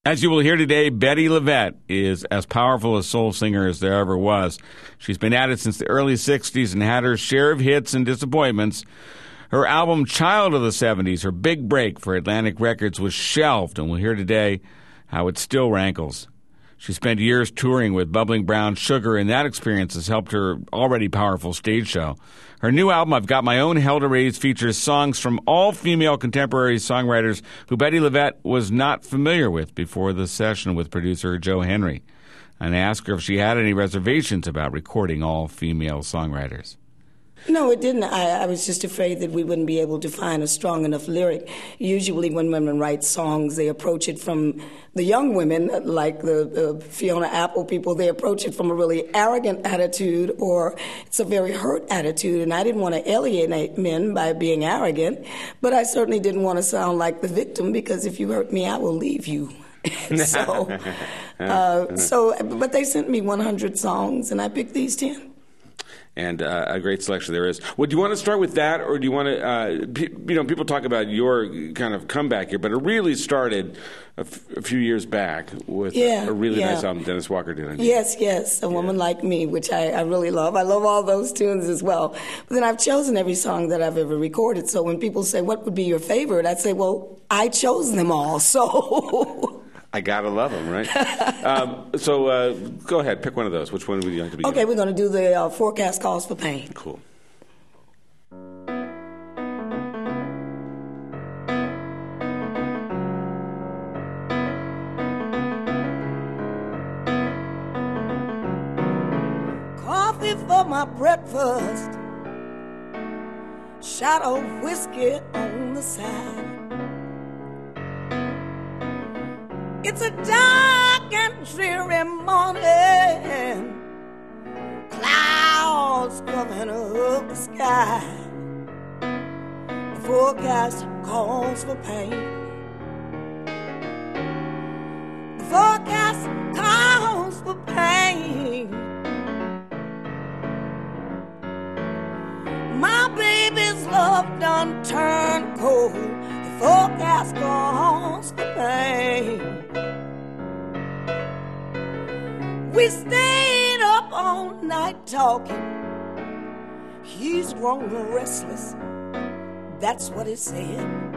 As you will hear today, Bettye LaVette is as powerful a soul singer as there ever was. She's been at it since the early 60s and had her share of hits and disappointments. Her album Child of the 70s, her big break for Atlantic Records, was shelved, and we'll hear today how it still rankles. She spent years touring with Bubbling Brown Sugar, and that experience has helped her already powerful stage show. Her new album, I've Got My Own Hell to Raise, features songs from all-female contemporary songwriters who Bettye LaVette was not familiar with before the session with producer Joe Henry. And I asked her if she had any reservations about recording all-female songwriters. No, it didn't. I was just afraid that we wouldn't be able to find a strong enough lyric. Usually when women write songs, they approach it from the young women, like the Fiona Apple people, they approach it from a really arrogant attitude or it's a very hurt attitude. And I didn't want to alienate men by being arrogant, but I certainly didn't want to sound like the victim because if you hurt me, I will leave you. But they sent me 100 songs and I picked these 10. And a great selection there is. Well, do you want to start with that, or do you want to, people talk about your kind of comeback here, but it really started a few years back with a really nice album Dennis Walker did. Yes, A Woman Like Me, which I really love. I love all those tunes as well. But then I've chosen every song that I've ever recorded, so when people say, what would be your favorite, I'd say, well, I chose them all, so... I gotta love them, right? So go ahead, pick one of those. Which one would you like to begin? Okay, we're going to do the Forecast Calls for Pain. Cool. Coffee for my breakfast, shot of whiskey on the side. It's a dark and dreary morning, clouds covering up the sky. The forecast calls for pain. The forecast calls for pain. My baby's love done turned cold. The forecast calls for pain. We stayed up all night talking. He's grown restless, that's what he said.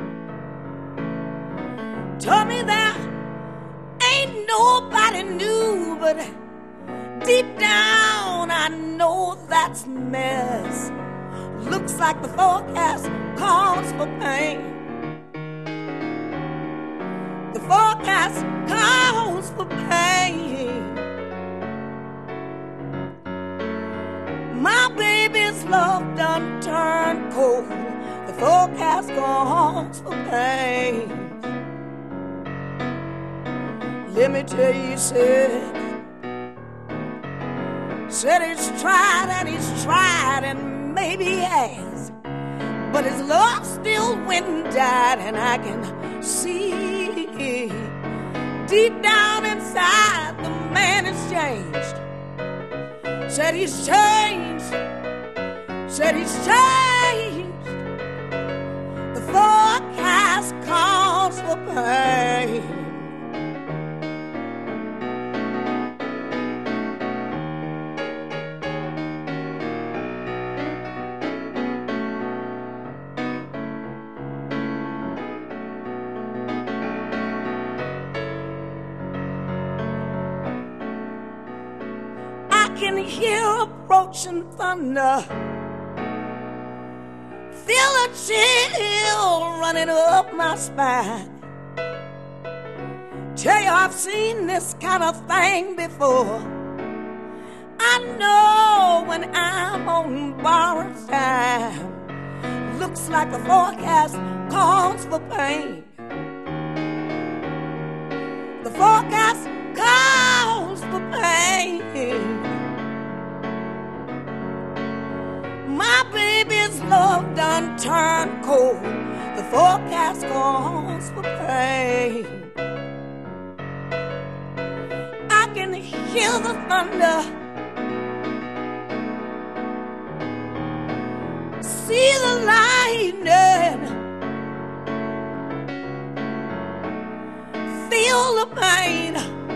Told me that ain't nobody new, but deep down I know that's mess. Looks like the forecast calls for pain. The forecast calls for pain. My baby's love done turned cold. The forecast calls for pain. Let me tell you, said he's tried and maybe he has, but his love still went and died, and I can see deep down inside the man has changed. Said he's changed. The forecast calls for pain. I can hear approaching thunder, feel a chill running up my spine. Tell you I've seen this kind of thing before. I know when I'm on borrowed time, looks like the forecast calls for pain. The forecast calls for pain. My baby's love done turned cold. The forecast calls for pain. I can hear the thunder, see the lightning, feel full of pain.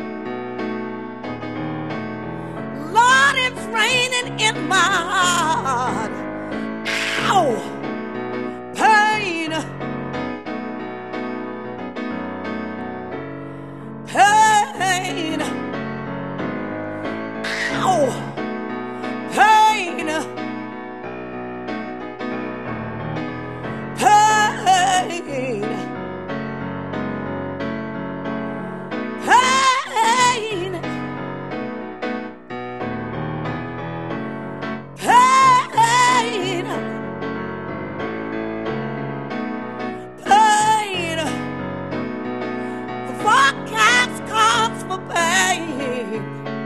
Lord, it's raining in my heart. Ow! Pain. Pain. Ow! Pain. Pain. Pain. Pain. Pain. The forecast calls for pain.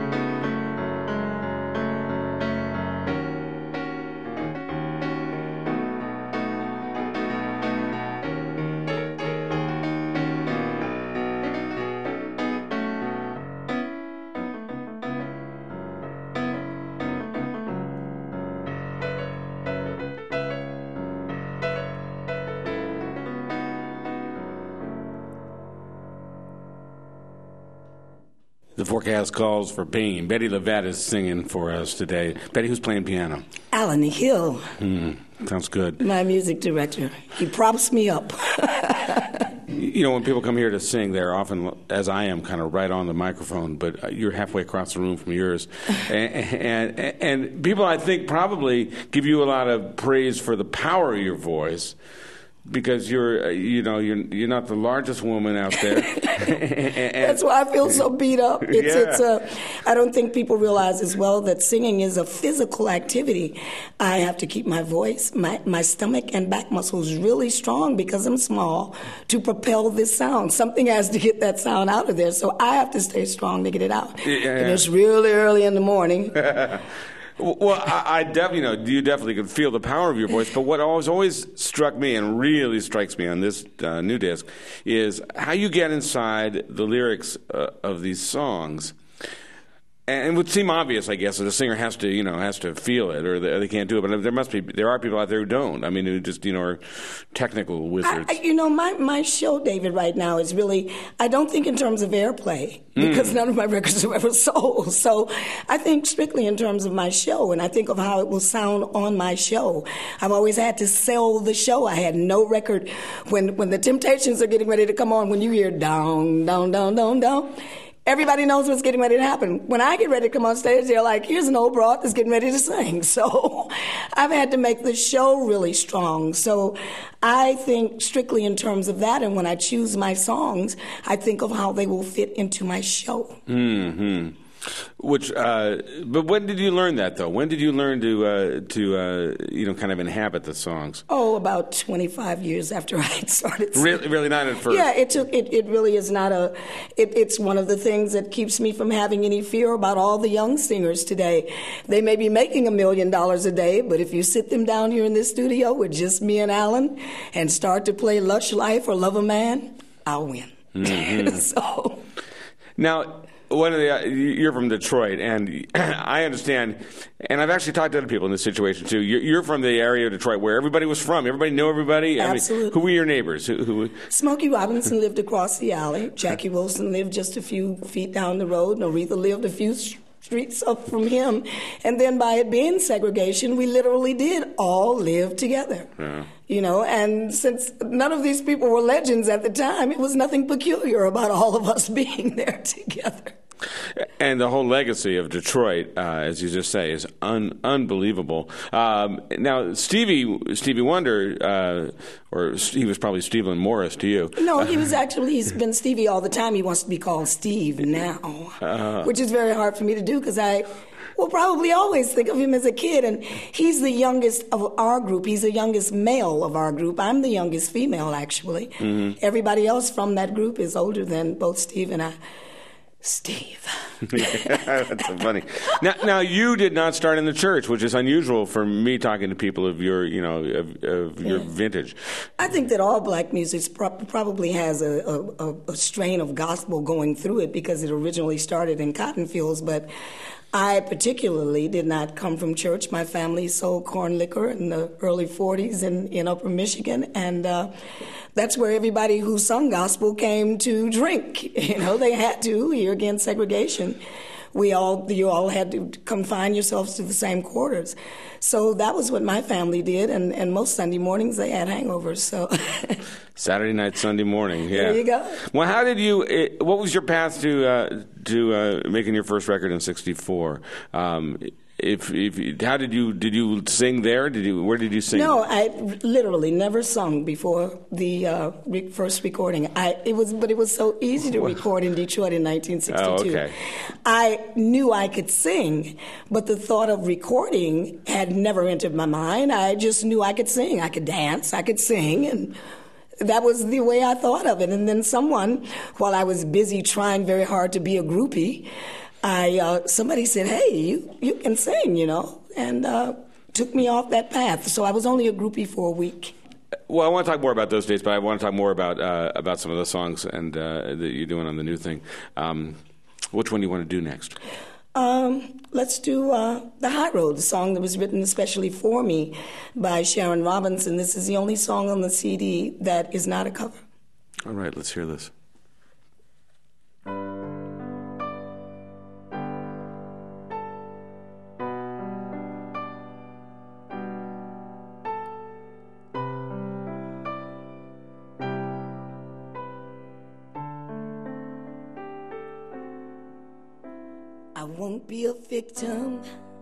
The forecast calls for pain. Bettye LaVette is singing for us today. Bettye, who's playing piano? Alan Hill. Sounds good. My music director. He props me up. You know, when people come here to sing, they're often, as I am, kind of right on the microphone, but you're halfway across the room from yours. And people, I think, probably give you a lot of praise for the power of your voice, because you're not the largest woman out there. That's why I feel so beat up. I don't think people realize as well that singing is a physical activity. I have to keep my voice, my stomach and back muscles really strong because I'm small to propel this sound. Something has to get that sound out of there, so I have to stay strong to get it out. And it's really early in the morning. Well, I definitely, you definitely could feel the power of your voice. But what always struck me and really strikes me on this new disc is how you get inside the lyrics of these songs. And it would seem obvious, I guess, that a singer has to feel it, or they can't do it. But there are people out there who don't. I mean, who just are technical wizards. My show, David, right now is really, I don't think in terms of airplay, because none of my records have ever sold. So I think strictly in terms of my show, and I think of how it will sound on my show. I've always had to sell the show. I had no record. When the Temptations are getting ready to come on, when you hear down, down, down, down, down, everybody knows what's getting ready to happen. When I get ready to come on stage, they're like, here's an old broad that's getting ready to sing. So I've had to make the show really strong. So I think strictly in terms of that, and when I choose my songs, I think of how they will fit into my show. Mm-hmm. But when did you learn that, though? When did you learn to kind of inhabit the songs? Oh, about 25 years after I had started singing. Really not at first? Yeah, it really is not it's one of the things that keeps me from having any fear about all the young singers today. They may be making $1 million a day, but if you sit them down here in this studio with just me and Alan and start to play Lush Life or Love a Man, I'll win. Mm-hmm. So now, you're from Detroit, and I understand, and I've actually talked to other people in this situation too. You're from the area of Detroit where everybody was from. Everybody knew everybody. Absolutely. Who were your neighbors? Who? Smokey Robinson lived across the alley. Jackie Wilson lived just a few feet down the road. And Aretha lived a few streets up from him. And then by it being segregation, we literally did all live together. Yeah. And since none of these people were legends at the time, it was nothing peculiar about all of us being there together. And the whole legacy of Detroit, as you just say, is unbelievable. Now, Stevie Wonder, or he was probably Stephen Morris to you. No, he's been Stevie all the time. He wants to be called Steve now, which is very hard for me to do because I will probably always think of him as a kid. And he's the youngest of our group. He's the youngest male of our group. I'm the youngest female, actually. Mm-hmm. Everybody else from that group is older than both Steve and I. Steve. That's so funny. Now, you did not start in the church, which is unusual for me talking to people of your, of your vintage. I think that all black music probably has a strain of gospel going through it because it originally started in cotton fields, but I particularly did not come from church. My family sold corn liquor in the early 40s in Upper Michigan, and that's where everybody who sung gospel came to drink. They had to. Here again, segregation. You all had to confine yourselves to the same quarters. So that was what my family did, and most Sunday mornings they had hangovers. So Saturday night, Sunday morning, yeah. There you go. Well, how did you? What was your path to making your first record in '64? How did you sing there? Where did you sing? No, I literally never sung before the first recording. It was so easy to record in Detroit in 1962. Oh, okay. I knew I could sing, but the thought of recording had never entered my mind. I just knew I could sing. I could dance. I could sing, and that was the way I thought of it. And then someone, while I was busy trying very hard to be a groupie, somebody said, "Hey, you can sing," and took me off that path. So I was only a groupie for a week. Well, I want to talk more about those days, but I want to talk more about some of the songs and that you're doing on the new thing. Which one do you want to do next? Let's do The High Road, the song that was written especially for me by Sharon Robinson. This is the only song on the CD that is not a cover. All right, let's hear this. I won't be a victim,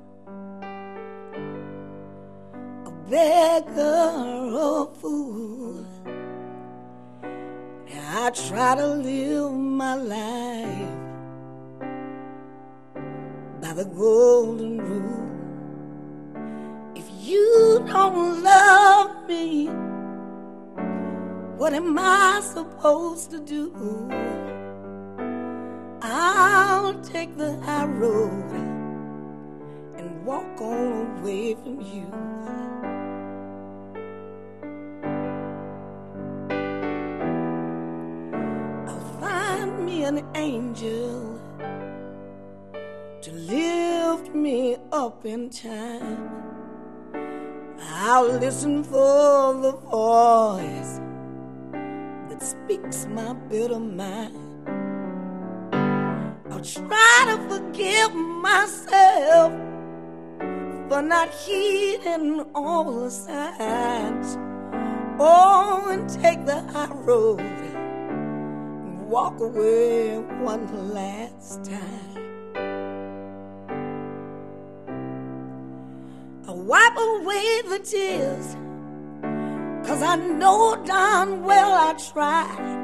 a beggar or a fool. I try to live my life by the golden rule. If you don't love me, what am I supposed to do? I'll take the high road and walk on away from you. I'll find me an angel to lift me up in time. I'll listen for the voice that speaks my bitter mind. Try to forgive myself for not heeding all the signs. Oh, and take the high road and walk away one last time. I'll wipe away the tears, 'cause I know darn well I tried.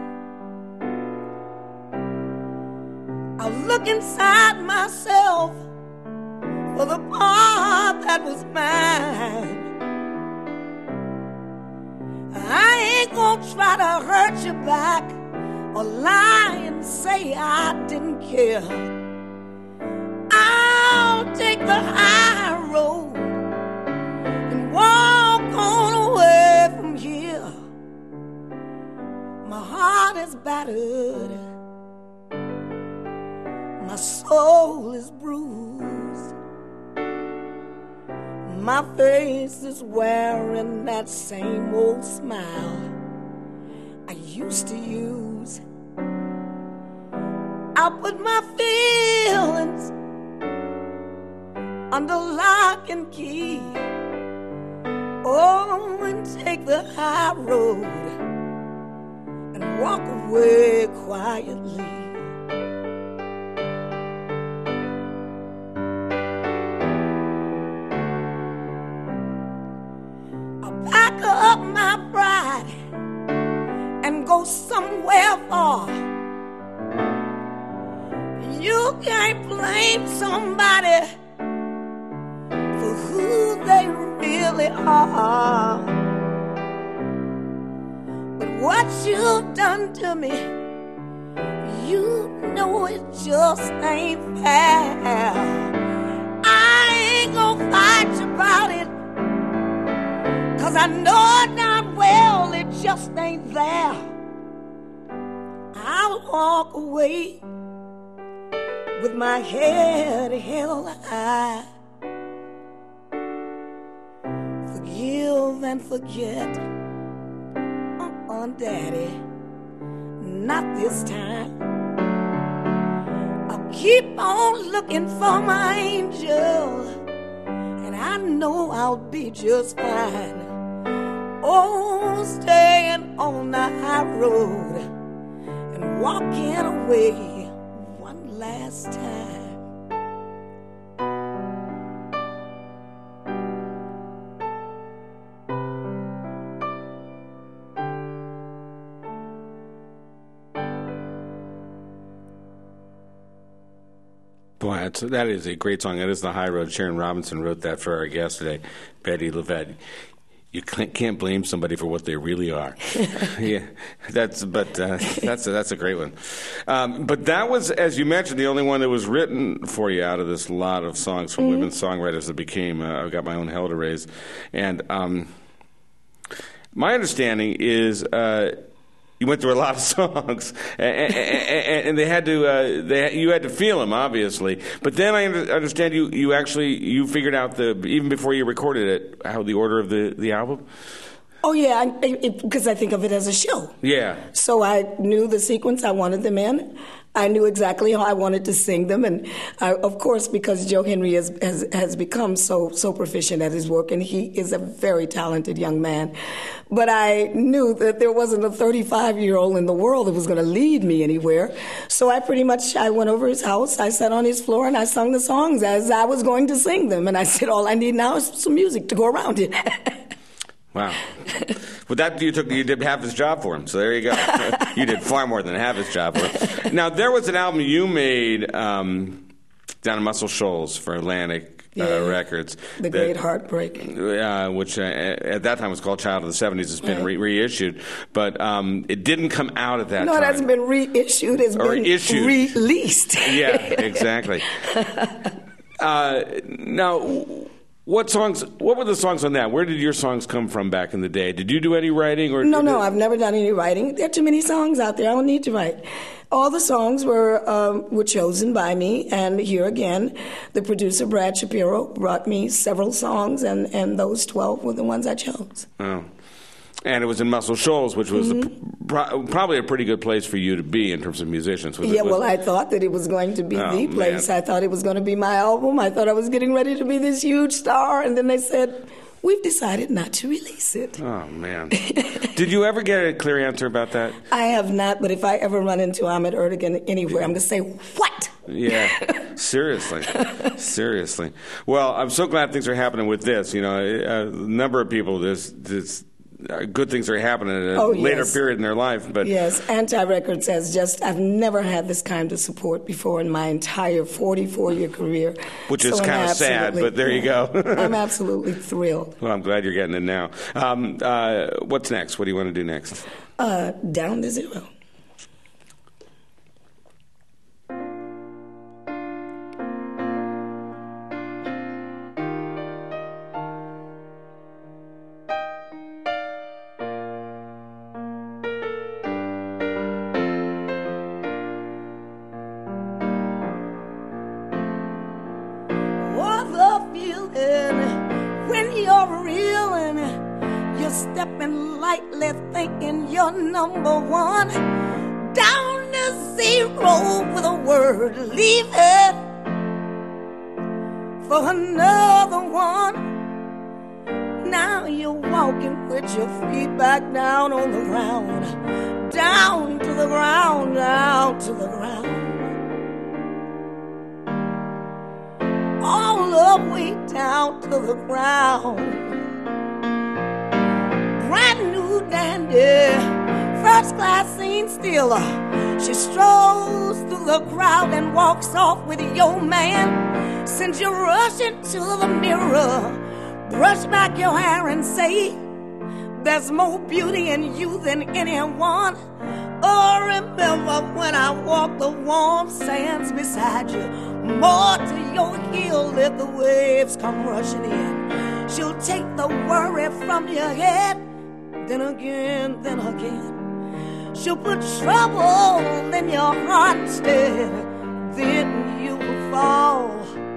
I'll look inside myself for the part that was mine. I ain't gonna try to hurt you back or lie and say I didn't care. I'll take the high road and walk on away from here. My heart is battered, my soul is bruised, my face is wearing that same old smile I used to use. I put my feelings under lock and key. Oh, and take the high road and walk away quietly. Up my pride and go somewhere far. You can't blame somebody for who they really are. But what you've done to me, you know it just ain't fair. I ain't gonna fight you about it, 'cause I know darn well it just ain't there. I'll walk away with my head held high. Forgive and forget, Daddy, not this time. I'll keep on looking for my angel, and I know I'll be just fine. Oh, staying on the high road and walking away one last time. Boy, that is a great song. That is The High Road. Sharon Robinson wrote that for our guest today, Bettye LaVette. You can't blame somebody for what they really are. Yeah, that's a great one. But that was, as you mentioned, the only one that was written for you out of this lot of songs from women songwriters that became. I've got my own hell to raise, and my understanding is. You went through a lot of songs, and they had to. You had to feel them, obviously. But then I understand you actually figured out even before you recorded it how the order of the album. Oh yeah, because I think of it as a show. Yeah. So I knew the sequence I wanted them in. I knew exactly how I wanted to sing them, and of course, because Joe Henry has become so proficient at his work, and he is a very talented young man. But I knew that there wasn't a 35-year-old in the world that was going to lead me anywhere. So I went over his house, I sat on his floor, and I sung the songs as I was going to sing them. And I said, all I need now is some music to go around it. Wow. Well, you did half his job for him, so there you go. You did far more than half his job for him. Now, there was an album you made down in Muscle Shoals for Atlantic Records. The Great Heartbreak. Which at that time was called Child of the 70s. It's been reissued, but it didn't come out at that time. No, it hasn't been reissued. It's been released. Yeah, exactly. Now... What were the songs on that? Where did your songs come from back in the day? Did you do any writing? No, I've never done any writing. There are too many songs out there. I don't need to write. All the songs were chosen by me, and here again, the producer, Brad Shapiro, brought me several songs, and those 12 were the ones I chose. Oh. And it was in Muscle Shoals, which was probably a pretty good place for you to be in terms of musicians. Well, I thought that it was going to be the place. Man. I thought it was going to be my album. I thought I was getting ready to be this huge star. And then they said, we've decided not to release it. Oh, man. Did you ever get a clear answer about that? I have not, but if I ever run into Ahmet Ertegun anywhere, I'm going to say, what? Yeah, seriously. Well, I'm so glad things are happening with this. You know, a number of people, this good things are happening at a later period in their life. But yes, Anti-Records I've never had this kind of support before in my entire 44-year career. Which is kind of sad, but there you go. I'm absolutely thrilled. Well, I'm glad you're getting it now. What's next? What do you want to do next? Down to Zero. Thinking you're number one, down to zero with a word, leave it for another one. Now you're walking with your feet back down on the ground, down to the ground, down to the ground, all the way down to the ground. Brand new dandy, first class scene stealer. She strolls through the crowd and walks off with your man. Sends you rushing to the mirror, brush back your hair and say, there's more beauty in you than anyone. Oh, remember when I walked the warm sands beside you, more to your heel if the waves come rushing in. She'll take the worry from your head, then again, she'll put trouble in your heart instead, then you will fall.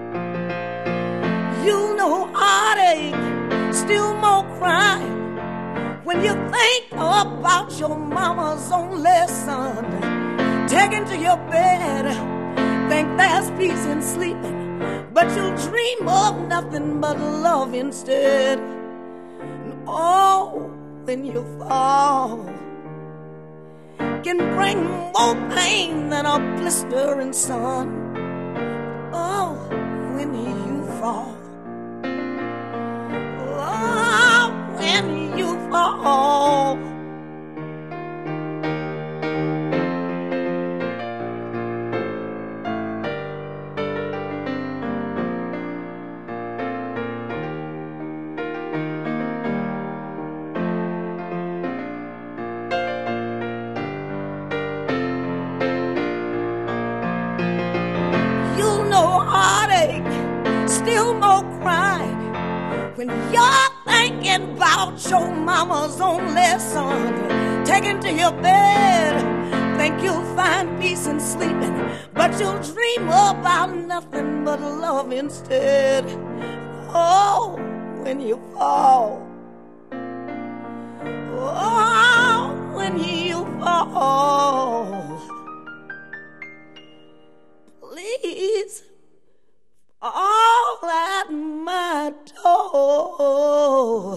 You know heartache, still more crying when you think about your mama's only son. Taken to your bed, think there's peace in sleeping, but you'll dream of nothing but love instead. And oh, when you fall, can bring more pain than a blistering sun. Oh, when you fall, oh, when you fall. Still more crying when you're thinking about your mama's only son. Taken to your bed, think you'll find peace in sleeping, but you'll dream about nothing but love instead. Oh, when you fall, oh, when you fall, please all at my door.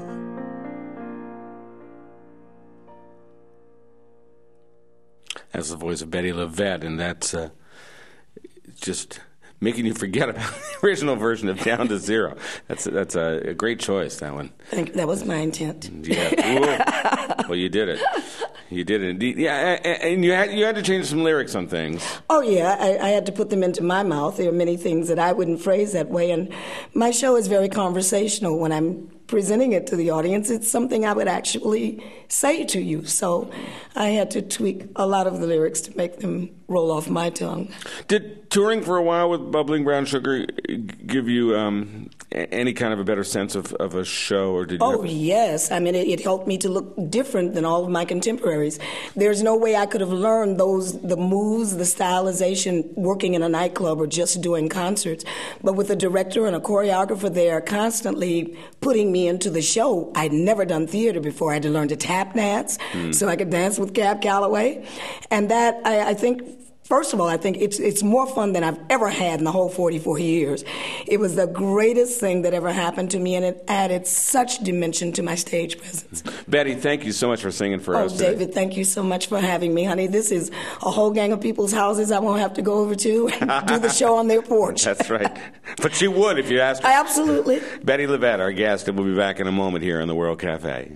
That's the voice of Bettye LaVette, and that's just making you forget about the original version of Down to Zero. That's a great choice, that one. I think that was my intent. Yeah. Well, you did it. You did it. Yeah, and you had to change some lyrics on things. Oh, yeah. I had to put them into my mouth. There are many things that I wouldn't phrase that way, and my show is very conversational. When I'm presenting it to the audience, it's something I would actually say to you. So I had to tweak a lot of the lyrics to make them roll off my tongue. Did touring for a while with Bubbling Brown Sugar give you any kind of a better sense of a show, or did you? Oh, yes. I mean, it helped me to look different than all of my contemporaries. There's no way I could have learned the moves, the stylization, working in a nightclub or just doing concerts. But with a director and a choreographer there constantly putting me into the show, I'd never done theater before. I had to learn to tap dance so I could dance with Cab Calloway. And that, I think, first of all, I think it's more fun than I've ever had in the whole 44 years. It was the greatest thing that ever happened to me, and it added such dimension to my stage presence. Bettye, thank you so much for singing for us today. David, thank you so much for having me, honey. This is a whole gang of people's houses I won't have to go over to and do the show on their porch. That's right. But she would if you asked her. Absolutely. Bettye LaVette, our guest, and we'll be back in a moment here on the World Cafe.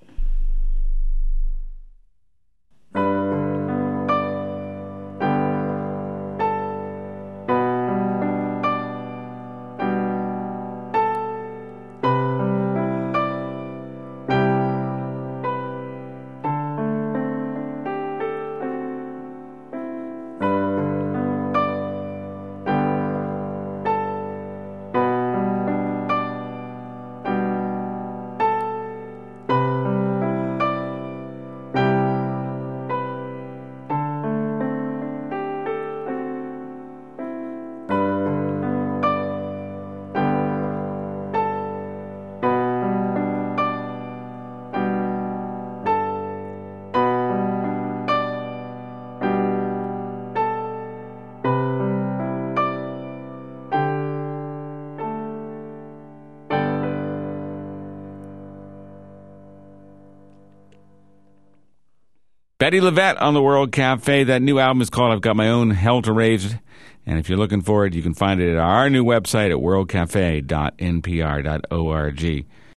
Bettye LaVette on the World Cafe. That new album is called I've Got My Own Hell to Rage. And if you're looking for it, you can find it at our new website at worldcafe.npr.org.